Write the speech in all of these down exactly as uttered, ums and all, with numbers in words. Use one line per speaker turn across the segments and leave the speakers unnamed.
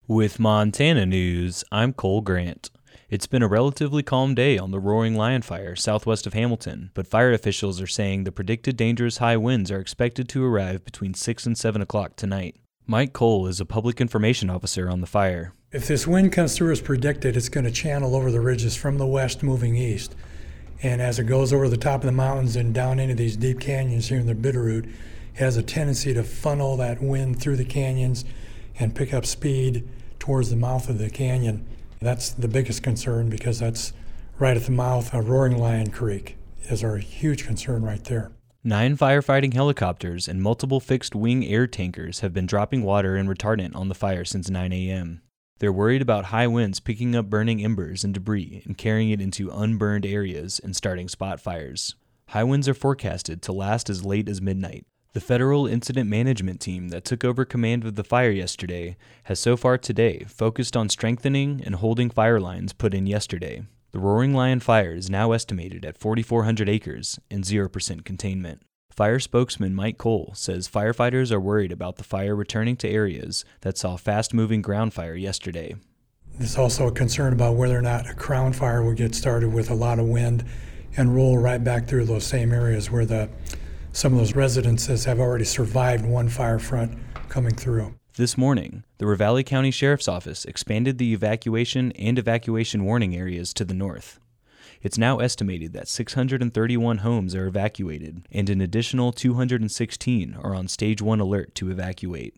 With Montana News, I'm Cole Grant. It's been a relatively calm day on the Roaring Lion Fire southwest of Hamilton, but fire officials are saying the predicted dangerous high winds are expected to arrive between six and seven o'clock tonight. Mike Cole is a public information officer on the fire.
If this wind comes through as predicted, it's going to channel over the ridges from the west moving east. And as it goes over the top of the mountains and down into these deep canyons here in the Bitterroot, it has a tendency to funnel that wind through the canyons and pick up speed towards the mouth of the canyon. That's the biggest concern because that's right at the mouth of Roaring Lion Creek is our huge concern right there.
Nine firefighting helicopters and multiple fixed-wing air tankers have been dropping water and retardant on the fire since nine a.m. They're worried about high winds picking up burning embers and debris and carrying it into unburned areas and starting spot fires. High winds are forecasted to last as late as midnight. The federal incident management team that took over command of the fire yesterday has so far today focused on strengthening and holding fire lines put in yesterday. The Roaring Lion Fire is now estimated at forty-four hundred acres and zero percent containment. Fire spokesman Mike Cole says firefighters are worried about the fire returning to areas that saw fast-moving ground fire yesterday.
There's also a concern about whether or not a crown fire will get started with a lot of wind and roll right back through those same areas where the some of those residences have already survived one fire front coming through.
This morning, the Ravalli County Sheriff's Office expanded the evacuation and evacuation warning areas to the north. It's now estimated that six hundred thirty-one homes are evacuated, and an additional two hundred sixteen are on Stage one alert to evacuate.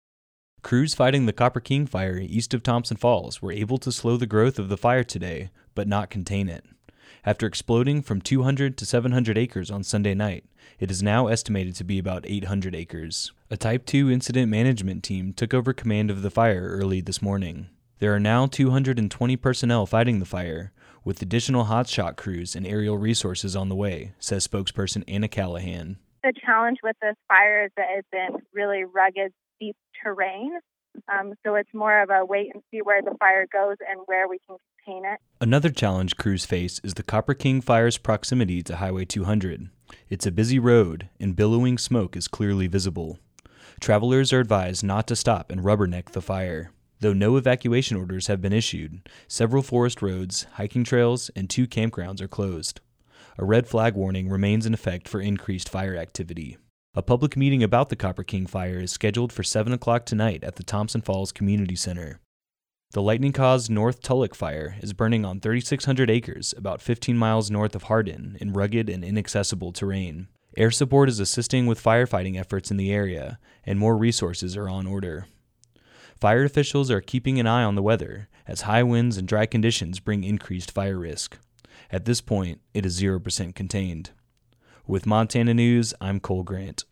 Crews fighting the Copper King fire east of Thompson Falls were able to slow the growth of the fire today, but not contain it. After exploding from two hundred to seven hundred acres on Sunday night, it is now estimated to be about eight hundred acres. A Type two incident management team took over command of the fire early this morning. There are now two hundred twenty personnel fighting the fire, with additional hotshot crews and aerial resources on the way, says spokesperson Anna Callahan.
The challenge with this fire is that it's in really rugged, steep terrain. Um, so it's more of a wait and see where the fire goes and where we can contain it.
Another challenge crews face is the Copper King fire's proximity to Highway two hundred. It's a busy road, and billowing smoke is clearly visible. Travelers are advised not to stop and rubberneck the fire. Though no evacuation orders have been issued, several forest roads, hiking trails, and two campgrounds are closed. A red flag warning remains in effect for increased fire activity. A public meeting about the Copper King fire is scheduled for seven o'clock tonight at the Thompson Falls Community Center. The lightning-caused North Tulloch fire is burning on thirty-six hundred acres, about fifteen miles north of Hardin, in rugged and inaccessible terrain. Air support is assisting with firefighting efforts in the area, and more resources are on order. Fire officials are keeping an eye on the weather, as high winds and dry conditions bring increased fire risk. At this point, it is zero percent contained. With Montana News, I'm Cole Grant.